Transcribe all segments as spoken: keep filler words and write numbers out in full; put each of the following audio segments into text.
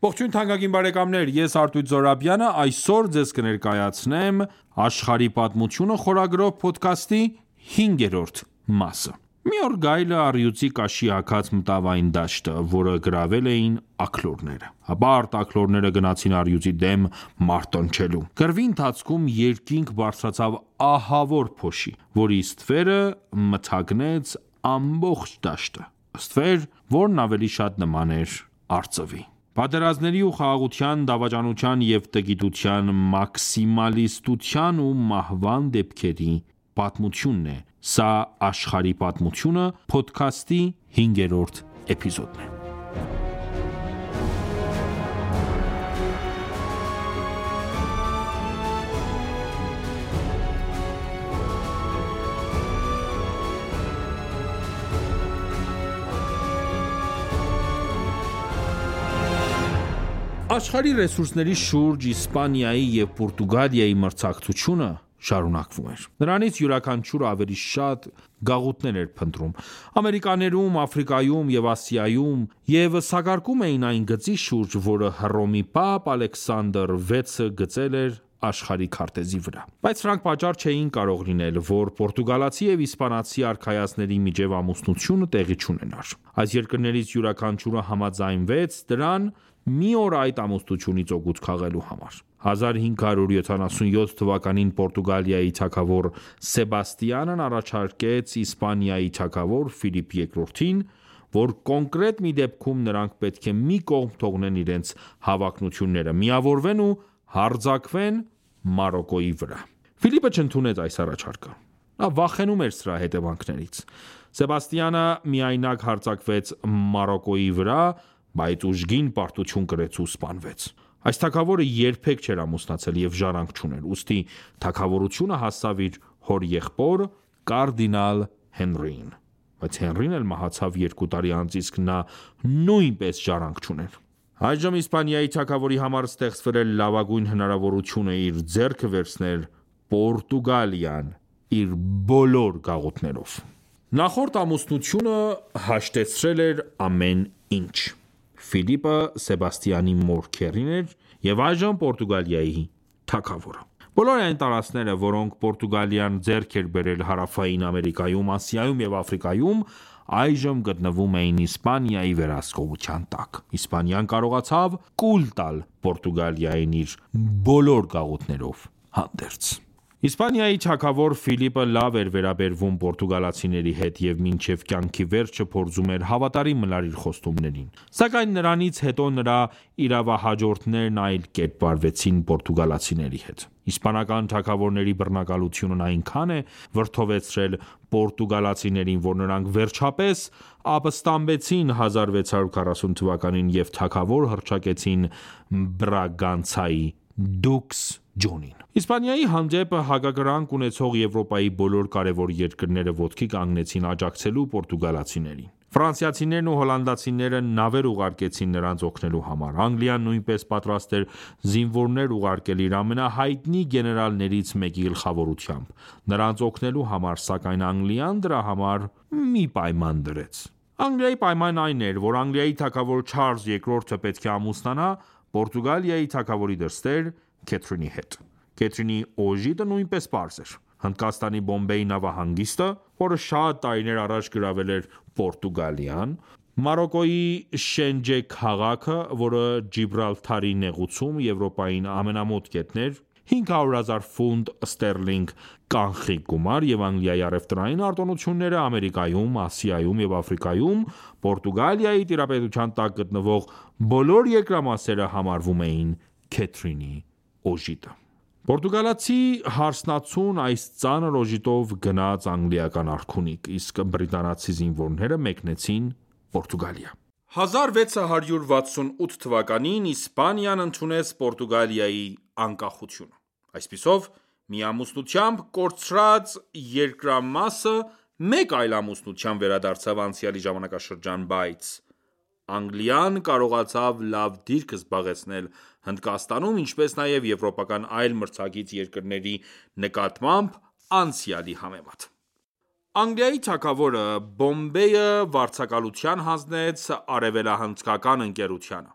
Ողջույն թանկագին բարեկամներ, ես Արտույտ Զոհրաբյանը այսօր ձեզ կներկայացնեմ «Աշխարհի պատմությունը» խորագրով փոդքասթի հինգերորդ մասը։ Մի օր գայլը առյուծի կաշի հագած մտավ այն դաշտը, որը գրավել էին աքլորները։ Հպարտ աքլորները գնացին առյուծի դեմ մարտնչելու։ Կռվի ընթացքում երկինք բարձրացավ ահավոր փոշի, որի ստվերը մթագնեց ամբողջ դաշտը, ստվեր, որն ավելի շատ նման էր արծվի։ Պատերազմների ու խաղաղության, դավաճանության և տգիտության մաքսիմալիստության ու մահվան դեպքերի պատմությունն է։ Սա «Աշխարհի պատմությունը» փոդքասթի հինգերորդ էպիզոդն է։ Աշխարհի ռեսուրսների շուրջ Իսպանիայի և Պորտուգալիայի մրցակցությունը շարունակվում էր։ Նրանից յուրաքանչյուրը ավելի շատ գաղութներ էր փնտրում։ Ամերիկաներում, Աֆրիկայում և Ասիայում և սակարկում էին այն գծի շուրջ, որը Հռոմի Պապ Ալեքսանդր վեցը գծել էր աշխարհի քարտեզի վրա։ Բայց սրանք պատճառ չէին կարող լինել, որ պորտուգալացի և իսպանացի արքայազնների միջև ամուսնությունը տեղի չունենար։ Այս երկրներից յուրաքանչյուրը համաձայնվեց դրան մի օր այդ ամուսնությունից օգուտ քաղելու համար։ հազար հինգ հարյուր յոթանասունյոթ թվականին Պորտուգալիայի թագավոր Սեբաստիանն առաջարկեց Իսպանիայի թագավոր Ֆիլիպ երկրորդին, որ կոնկրետ մի դեպքում նրանք պետք է մի կողմ թողնեն իրենց հավակնությունները, միավորվեն ու հարձակվեն Մարոկկոյի վրա։ Ֆիլիպը չընդունեց այս առաջարկը։ Նա վախենում էր սրա հետևանքներից։ Սեբաստիանը միայնակ հարձակվեց Մարոկկոյի վրա, բայց ուժգին պարտություն կրեց ու սպանվեց։ Այս թագավորը երբեք չէր ամուսնացել և ժառանգ չուներ, ուստի թագավորությունը հասավ իր հորեղբոր կարդինալ Հենրիին։ Բայց Հենրին էլ մահացավ երկու տարի անց, իսկ նա նույնպես ժառանգ չուներ։ Այժմ Իսպանիայի թագավորի համար ստեղծվել էր լավագույն հնարավորությունը իր ձեռքը վերցնել Պորտուգալիան իր բոլոր գաղութներով։ Նախորդ ամուսնությունը հաշտեցրել էր ամեն ինչ։ Ֆիլիպը Սեբաստիանի մոր քեռին էր և այժմ Պորտուգալիայի թագավորը։ Բոլոր այն տարածքները, որոնք Պորտուգալիան ձեռք էր բերել Հարավային Ամերիկայում, Ասիայում և Աֆրիկայում, այժմ գտնվում էին Իսպանիայի վերահսկողության տակ։ Իսպանիան կարողացավ կուլ տալ Պորտուգալիային իր բոլոր գաղութներով հանդերձ։ Իսպանիայի թագավոր Ֆիլիպը լավ էր վերաբերվում պորտուգալացիների հետ և մինչև կյանքի վերջը փորձում էր հավատարիմ մնալ իր խոստումներին։ Սակայն նրանից հետո նրա իրավահաջորդներն այլ կերպ վարվեցին պորտուգալացիների հետ։ Իսպանական թագավորների բռնակալությունն այնքան է վրդովեցրել պորտուգալացիներին, որ նրանք վերջապես ապստամբեցին հազար վեց հարյուր քառասուն թվականին և թագավոր հռչակեցին Բրագանցայի դուքս Ջոնին։ Իսպանիայի հանդեպ հակակրանք ունեցող Եվրոպայի բոլոր կարևոր երկրները ոտքի կանգնեցին աջակցելու պորտուգալացիներին։ Ֆրանսիացիներն ու հոլանդացիները նավեր ուղարկեցին նրանց օգնելու համար։ Անգլիան նույնպես պատրաստ էր զինվորներ ուղարկել իր ամենահայտնի գեներալներից մեկի գլխավորությամբ նրանց օգնելու համար, սակայն Անգլիան դրա համար մի պայման դրեց։ Անգլիայի պայմանն այն էր, որ Անգլիայի թագավոր Չարլզ երկրորդը պետք է ամուսնանա Պորտուգալիայի թագավորի դստեր Քեթրինի հետ։ Քեթրինի օժիտը նույնպես պարզ էր։ Հնդկաստանի Բոմբեյ նավահանգիստը, որը շատ տարիներ առաջ գրավել էր Պորտուգալիան, Մարոկկոյի Շենջե քաղաքը, որը Ջիբրալթարի նեղուցում Եվրոպային ամենամոտ կետն էր, հինգ հարյուր հազար ֆունտ ստերլինգ կանխիկ գումար և Անգլիայի առևտրային արտոնությունները Ամերիկայում, Ասիայում և Աֆրիկայում Պորտուգալիայի տիրապետության տակ գտնվող բոլոր երկրամասերը համարվում էին Քեթրինի օժիտը։ Պորտուգալացի հարսնացուն այս ծանր օժիտով գնաց անգլիական արքունիք, իսկ բրիտանացի զինվորները մեկնեցին Պորտուգալիա։ հազար վեց հարյուր վաթսունութ թվականին Իսպանիան ընդունեց Պորտուգալիայի անկախությունը։ Այսպիսով, մի ամուսնությամբ կորցրած երկրամասը մեկ այլ ամուսնությամբ վերադարձավ անցյալի ժամանակաշրջան, բայց Անգլիան կարողացավ լավ դիրք զբաղեցնել Հնդկաստանում, ինչպես նաև եվրոպական այլ մրցակից երկրների նկատմամբ անցյալի համեմատ։ Անգլիայի թագավորը Բոմբեյը վարձակալության հանձնեց արևելահնդկական ընկերությանը,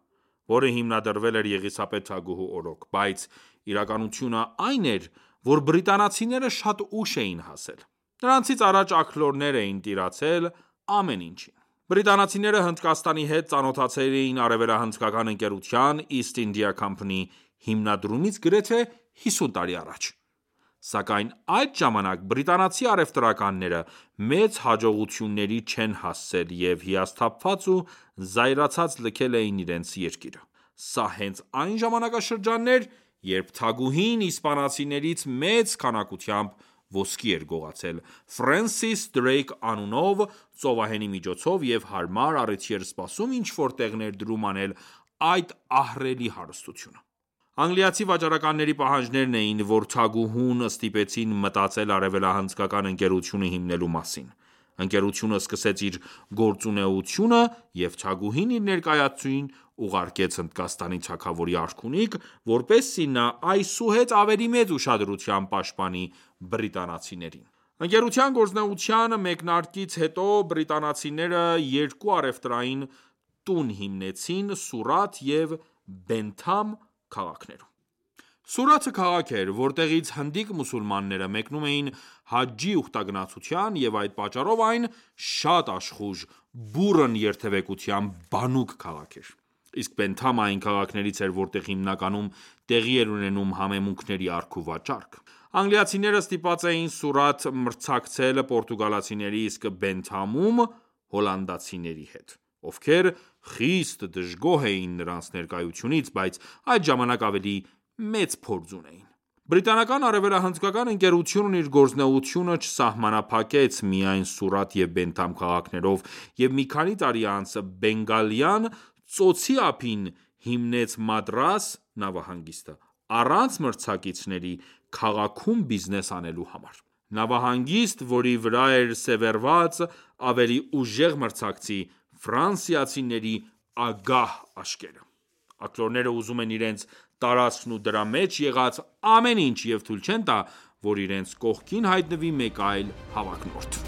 որը հիմնադրվել էր Եղիսաբեթ թագուհու օրոք, բայց իրականությունը այն էր, որ բրիտանացիները շատ ուշ էին հասել: Նրանցից առաջ աքլորներ էին տիրացել ամեն ինչին: Բրիտանացիները Հնդկաստանի հետ ծանոթացել էին արևելահնդկական ընկերության East India Company հիմնադրումից գրեթե հիսուն տարի առաջ: Սակայն այդ ժամանակ բրիտանացի առևտրականները մեծ հաջողությունների չեն հասել և հիասթափված ու զայրացած լքել էին իրենց երկիրը: Սա հենց այն ժամանակաշրջանն էր, երբ թագուհին իսպանացիներից մեծ քանակությամբ ոսկի էր գողացել Ֆրենսիս Դրեյք անունով ծովահենի միջոցով և հարմար առիթի էր սպասում ինչ-որ տեղ ներդրում անել այդ ահռելի հարստությունը: Անգլիացի վաճառականների պահանջներն էին, որ թագուհուն ստիպեցին մտածել արևելահնդկական ընկերությունը հիմնելու մասին: Ընկերությունը սկսեց իր գործունեությունը և թագուհին իր ներկայացուցիչին ուղարկեց Հնդկաստանի թագավորի արքունիք, որպեսզի նա այսուհետ ավելի մեծ ուշադրությամբ պաշտպանի բրիտանացիներին: Ընկերության գործունեության մեկնարկից հետո բրիտանացիները երկու առևտրային տուն հիմնեցին Սուրաթ և Բենթամ քաղաքներում: Սուրաթը քաղաք էր, որտեղից հնդիկ մուսուլմանները մեկնում էին հաջջի ուխտագնացության և այդ պատճառով այն շատ աշխույժ, բուռն երթևեկության բանուկ քաղաք էր: Իսկ Բենթամը այն քաղաքներից էր, որտեղ հիմնականում տեղի էր ունենում համեմունքների առք ու վաճառք: Անգլիացիները ստիպված էին Սուրաթ մրցակցել պորտուգալացիների, իսկ Բենթամում հոլանդացիների հետ, ովքեր խիստ դժգոհ էին նրանց ներկայությունից, բայց այդ ժամանակ ավելի մեծ փորձ ունեին: Բրիտանական արևելահնդկական ընկերությունն իր գործունեությունը չսահմանափակեց միայն Սուրաթ և Բենթամ քաղաքներով և մի քանի տարի անց Բենգալյան ծոցի ափին հիմնեց Մադրաս նավահանգիստը, առանց մրցակիցների քաղաքում բիզնես անելու համար: Նավահանգիստ, որի վրա էր սևեռված ավելի ուժեղ մրցակցի ֆրանսիացիների ագահ աչքերը: Աքլորները ուզում են իրենց տարածքն ու դրա մեջ եղած ամեն ինչ և թույլ չեն տա, որ իրենց կողքին հայտնվի մեկ այլ հավակնորդ: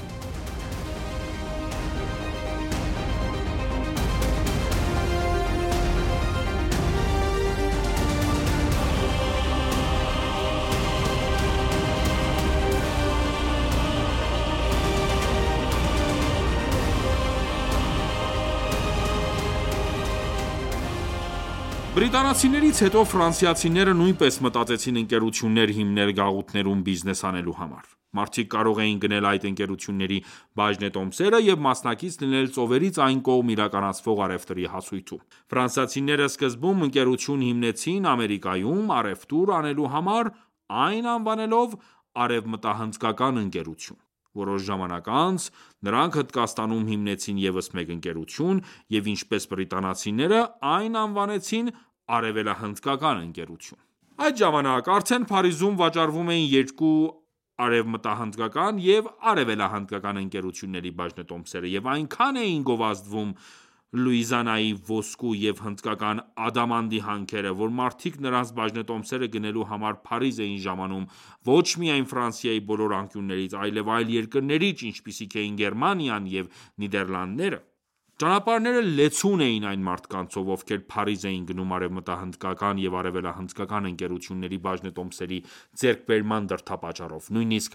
Բրիտանացիներից հետո ֆրանսիացիները նույնպես մտածեցին ընկերություններ հիմնել գաղութներում բիզնես անելու համար: Մարդիկ կարող էին գնել այդ ընկերությունների բաժնետոմսերը և մասնակից լինել ծովերից այն կողմ իրականացվող առևտրի հասույթում: Ֆրանսիացիները սկզբում ընկերություն հիմնեցին Ամերիկայում առևտուր անելու համար, այն անվանելով Արևմտահնդկական ընկերություն: Որոշ ժամանակ անց նրանք Հնդկաստանում հիմնեցին ևս մեկ ընկերություն և ինչպես բրիտանացիները այն անվանեցին Արևելահնդկական ընկերություն: Այդ ժամանակ արդեն Փարիզում վաճառվում էին երկու արևմտահնդկական և արևելահնդկական ընկերությունների բաժնետոմսերը և այնքան էին գովազդվում Լուիզիանայի ոսկու և հնդկական ադամանդի հանքերը, որ մարդիկ նրանց բաժնետոմսերը գնելու համար Փարիզ էին ժամանում ոչ միայն Ֆրանսիայի բոլոր անկյուններից, այլև այլ երկրներից, ինչպիսիք էին Գերմանիան և Նիդերլանդները: Ճանապարհները լեցուն էին այն մարդկանցով, ովքեր Փարիզ էին գնում արևմտահնդկական և արևելահնդկական ընկերությունների բաժնետոմսերի ձեռքբերման դրդապատճառով: Նույնիսկ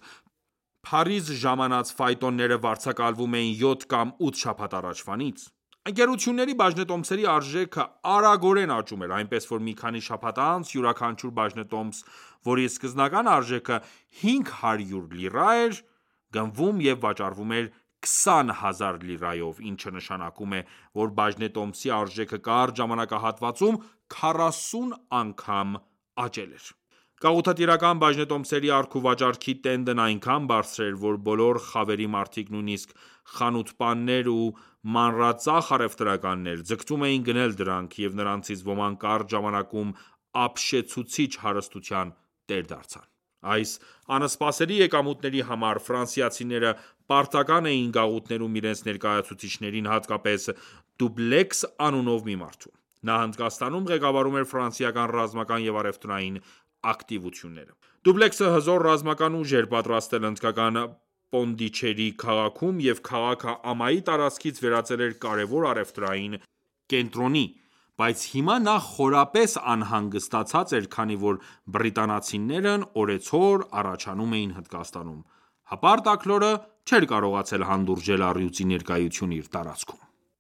Փարիզ ժամանած ֆայտոնները վարձակալվում էին յոթ կամ ութ շաբաթ առաջվանից: Ընկերությունների բաժնետոմսերի արժեքը արագորեն աճում էր, այնպես որ մի քանի շաբաթ անց յուրաքանչյուր բաժնետոմս, որի սկզբնական արժեքը հինգ հարյուր լիրա էր, գնվում և վաճառվում էր քսան հազար լիրայով, ինչը նշանակում է, որ բաժնետոմսի արժեքը կարճ ժամանակահատվածում քառասուն անգամ աճել էր: Գաղութատիրական բաժնետոմսերի առք-ու-վաճառքի տենդն այնքան բարձր էր, որ բոլոր խավերի մարդիկ, նույնիսկ խանութպաններ ու մանրածախ առևտրականներ, ձգտում էին գնել դրանք, և նրանցից ոմանք կարճ ժամանակում ապշեցուցիչ հարստության տեր դարձան: Այս անսպասելի եկամուտների համար ֆրանսիացիները պարտական էին գաղութներում իրենց ներկայացուցիչներին, հատկապես Դուբլեքս անունով մի մարդու: Նա Հնդկաստանում ղեկավարում էր ֆրանսիական ռազմական և առևտրային ակտիվությունները: Դուբլեքսը հզոր ռազմական ուժ էր պատրաստել հնդկական Պոնդիչերի քաղաքում և քաղաքը ամայի տարածքից վերածել էր կարևոր առևտրային կենտրոնի, բայց հիմա նա խորապես անհանգստացած էր, քանի որ բրիտանացիներն օրեցօր առաջանում էին Հնդկաստանում։ Հպարտ աքլորը չէր կարողացել հանդուրժել առյուծի ներկայությունը իր տարածքում։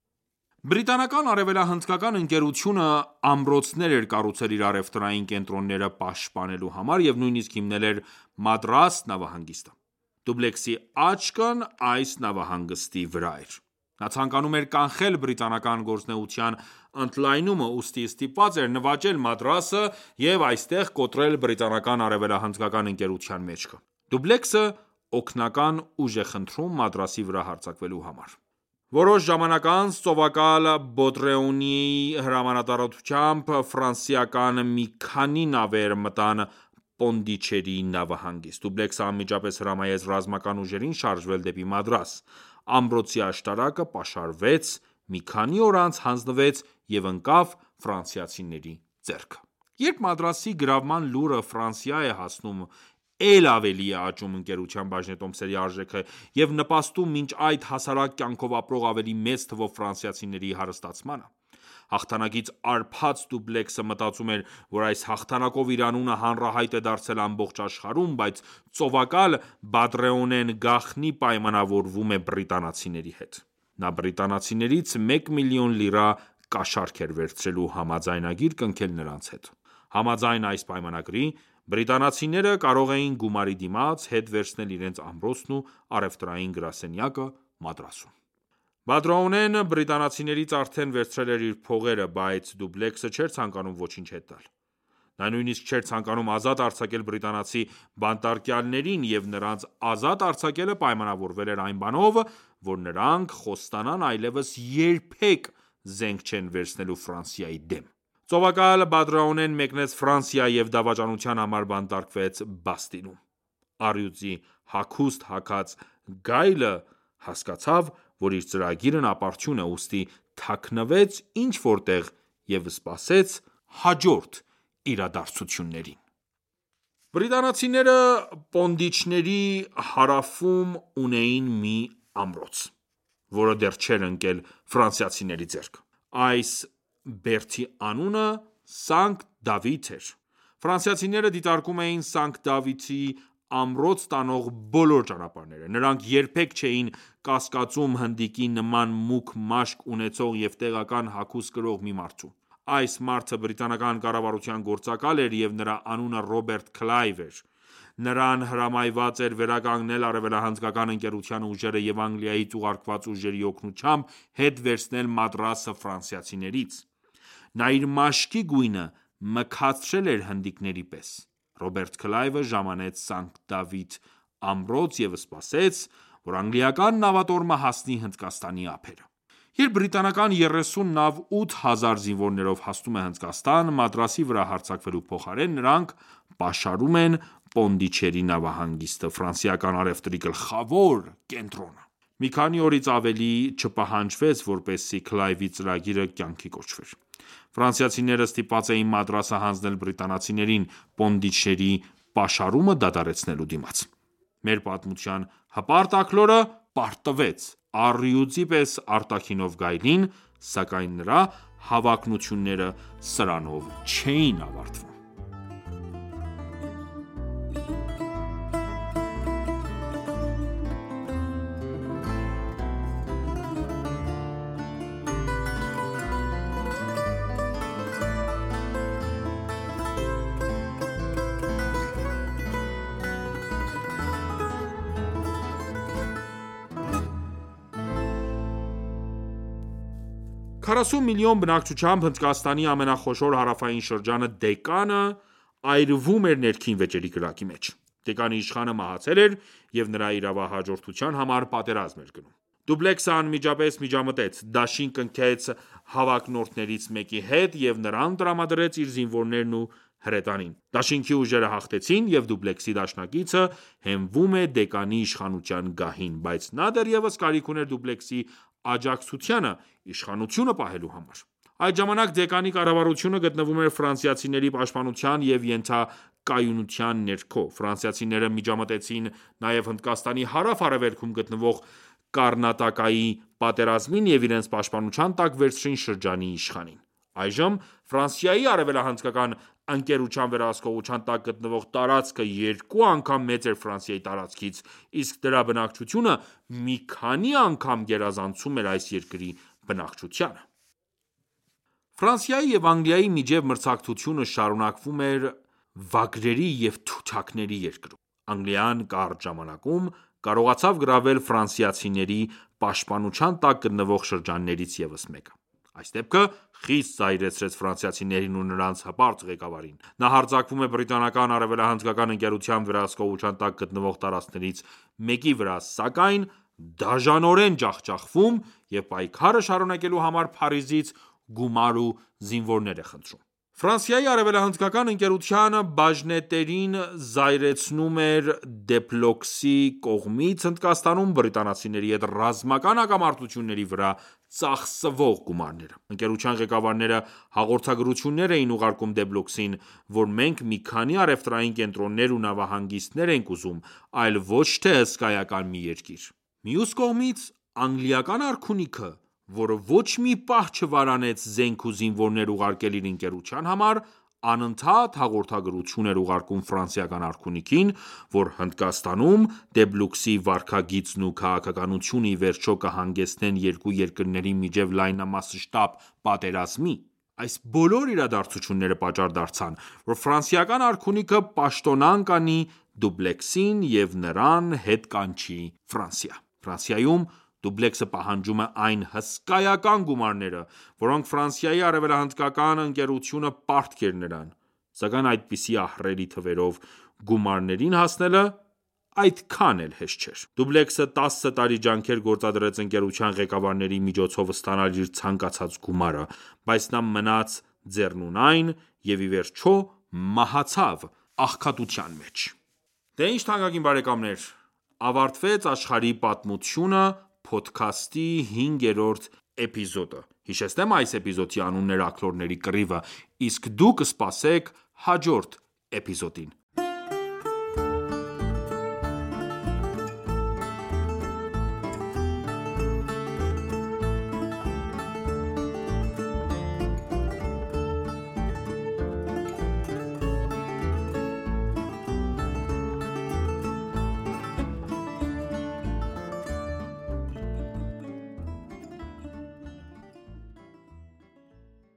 Բրիտանական արևելահնդկական ընկերությունը ամրոցներ էր կառուցել իր առևտրային կենտրոնները պաշտպանելու համար և նույնիսկ հիմնել էր Մադրաս նավահանգիստը։ Դուբլեքսի աչքն այս նավահանգստի վրա էր։ Նա ցանկանում էր կանխել բրիտանական գործունեության ընդլայնումը, ուստի ստիպված էր նվաճել Մադրասը և այստեղ կոտրել բրիտանական արևելահնդկական ընկերության մեջքը։ Դուբլեքսը օգնական ուժ է խնդրում Մադրասի վրա հարձակվելու համար։ Որոշ ժամանակ անց ծովակալ Բոտրեունիի հրամանատարությամբ ֆրանսիական մի քանի նավեր մտան Պոնդիչերի նավահանգիստ։ Դուբլեքսը անմիջապես հրամայեց ռազմական ուժերին շարժվել դեպի Մադրաս։ Ամրոցի աշտարակը պաշարվեց, մի քանի օր անց հանձնվեց և ընկավ ֆրանսիացիների ձեռքը։ Երբ Մադրասի գրավման լուրը Ֆրանսիա է հասնում, էլ ավելի է աճում ընկերության բաժնետոմսերի արժեքը և նպաստում մինչ այդ հասարակ կյանքով ապրող ավելի մեծ թվով ֆրանսիացիների հարստացմանը։ Հաղթանակից արբած Դուբլեքսը մտածում էր, որ այս հաղթանակով իր անունը հանրահայտ է դարձել ամբողջ աշխարհում, բայց ծովակալ Բադրեոնեն գաղտնի պայմանավորվում է բրիտանացիների հետ։ Նա բրիտանացիներից մեկ միլիոն լիրա կաշառք էր վերցրելու համաձայնագիր կնքել նրանց հետ։ Համաձայն այս պայմանագրի, բրիտանացիները կարող էին գումարի դիմաց հետ վերցնել իրենց ամրոցն ու առևտրային գրասենյակը Մադրասում։ Բադրեոնեն բրիտանացիներից արդեն վերցրել էր իր փողերը, բայց Դուբլեքսը չէր ցանկանում ոչինչ հետ տալ։ Նա նույնիսկ չէր ցանկանում ազատ արձակել բրիտանացի բանտարկյալներին, և նրանց ազատ արձակելը պայմանավորվել էր այն բանով, որ նրանք խոստանան այլևս երբեք զենք չեն վերցնելու Ֆրանսիայի դեմ։ Ծովակալ Բադրեոնեն մեկնեց Ֆրանսիա և դավաճանության համար բանտարկվեց Բաստիլում։ Առյուծի հագուստ հագած գայլը հասկացավ, որ իր ծրագիրն ապարդյուն է, ուստի թաքնվեց ինչ-որ տեղ և սպասեց հաջորդ իրադարձություններին։ Բրիտանացիները Պոնդիչների հարավում ունեին մի ամրոց, որը դեռ չէր ընկել ֆրանսիացիների ձեռքը։ Այս բերդի անունը Սանկտ Դավիթ էր։ Ֆրանսիացիները դիտարկում էին Սանկտ Դավիթի ամրոց տանող բոլոր ճանապարհները։ Նրանք երբեք չէին կասկածում հնդիկի նման մուգ մաշկ ունեցող և տեղական հագուստ կրող մի մարդու։ Այս մարդը բրիտանական կառավարության գործակալ էր և նրա անունը Ռոբերտ Քլայվ էր։ Նրան հրամայված էր վերականգնել արևելահնդկական ընկերության ուժերը և Անգլիայից ուղարկված ուժերի օգնությամբ հետ վերցնել Մադրասը ֆրանսիացիներից։ Նա իր մաշկի գույնը մքացրել էր հնդիկների պես։ Ռոբերտ Քլայվը ժամանեց Սանկտ Դավիթ ամրոց և սպասեց, որ անգլիական նավատորմը հասնի Հնդկաստանի ափերը։ Երբ բրիտանական երեսուն նավ ութ հազար զինվորներով հասնում է Հնդկաստան, Մադրասի վրա հարձակվելու փոխարեն, նրանք պաշարում են Պոնդիչերի նավահանգիստը, ֆրանսիական առևտրի գլխավոր կենտրոնը։ Մի քանի օրից ավելի չպահանջվեց, որպեսզի Քլայվի ծրագիրը կյանքի կոչվեր։ Ֆրանսիացիները ստիպված էին Մադրասը հանձնել բրիտանացիներին՝ Պոնդիչերի պաշարումը դադարեցնելու դիմաց։ Մեր պատմության հպարտ աքլորը պարտվեց առյուծի պես արտաքինով գայլին, սակայն նրա հավակնությունները սրանով չէին ավարտվում։ քառասուն միլիոն բնակչությամբ Հնդկաստանի ամենախոշոր հարավային շրջանը Դեկանը այրվում էր ներքին վեճերի կրակի մեջ։ Դեկանի իշխանը մահացել էր և նրա իրավահաջորդության համար պատերազմ էր գնում։ Դուբլեքսը անմիջապես միջամտեց, դաշին կնքեց հավակնորդներից մեկի հետ և նրան տրամադրեց իր զինվորներն ու հրետանին։ Դաշինքի ուժերը հաղթեցին, և Դուբլեքսի դաշնակիցը հենվում է Դեկանի իշխանության գահին, բայց նա դեռևս կարիք ուներ Դուբլեքսի աջակցությանը իշխանությունը պահելու համար։ Այդ ժամանակ Դեկանի կառավարությունը գտնվում էր ֆրանսիացիների պաշտպանության և ենթակայունության ներքո։ Ֆրանսիացիները միջամտեցին նաև Հնդկաստանի հարավ-արևելքում գտնվող Կառնատակայի պատերազմին և իրենց պաշտպանության տակ վերցրին շրջանի իշխանին։ Այժմ Ֆրանսիայի արևելահնդկական ընկերության վերահսկողության տակ գտնվող տարածքը երկու անգամ մեծ էր Ֆրանսիայի տարածքից, իսկ դրա բնակչությունը մի քանի անգամ գերազանցում էր այս երկրի բնակչությանը։ Ֆրանսիայի և Անգլիայի միջև մրցակցությունը շարունակվում էր վագրերի և թութակների երկրում։ Անգլիան կարճ ժամանակում կարողացավ գրավել ֆրանսիացիների պաշտպանության տակ գտնվող շրջաններից ևս մեկը։ Այս դեպքը խիստ զայրացրեց ֆրանսիացիներին ու նրանց հպարտ ղեկավարին։ Նա հարձակվում է բրիտանական արևելահնդկական ընկերության վերահսկողության տակ գտնվող տարածքներից մեկի վրա, սակայն դաժանորեն ջախջախվում և պայքարը շարունակելու համար Փարիզից գումար ու զինվորներ է խնդրում։ Ֆրանսիայի արևելահնդկական ընկերության բաժնետերին զայրացնում էր Դեփլոքսի կողմից Հնդկաստանում բրիտանացիների հետ ռազմական հակամարտությունների վրա ծախսվող գումարները։ Ընկերության ղեկավարները հաղորդագրություններ էին ուղարկում Դեփլոքսին, որ մենք մի քանի առևտրային կենտրոններ ու նավահանգիստներ ենք ուզում, այլ ոչ թե հսկայական մի երկիր։ Մյուս կողմից, անգլիական արքունիքը, որը ոչ մի պահ չվարանեց զենք ու զինվորներ ուղարկել իր ընկերության համար, անընդհատ հաղորդագրություն էր ուղարկում ֆրանսիական արքունիքին, որ Հնդկաստանում Դեփլոքսի վարքագիծն ու քաղաքականությունը ի վերջո կհանգեցնեն երկու երկրների միջև լայնամասշտաբ պատերազմի։ Այս բոլոր իրադարձությունները պատճառ դարձան, որ ֆրանսիական արքունիքը պաշտոնանկ անի դուբլեքսին և նրան հետ կանչի Ֆրանսիա։ Ֆրանսիայում դուբլեքսը պահանջում է այն հսկայական գումարները, որոնք Ֆրանսիայի արևելահնդկական ընկերությունը պարտք էր նրան, սակայն այդպիսի ահռելի թվերով գումարներին հասնելը այդքան էլ հեշտ չէր։ Դուբլեքսը տասը տարի ջանքեր գործադրեց ընկերության ղեկավարների միջոցով ստանալ իր ցանկացած գումարը, բայց նա մնաց ձեռնունայն և ի վերջո մահացավ աղքատության մեջ։ Դե ինչ թանկագին բարեկամներ, ավարտվեց «Աշխարհի պատմությունը» փոդքասթի հինգերորդ էպիզոդը։ Հիշեցնեմ այս էպիզոդի անունն էր «Աքլորների կռիվը», իսկ դուք սպասեք հաջորդ էպիզոդին։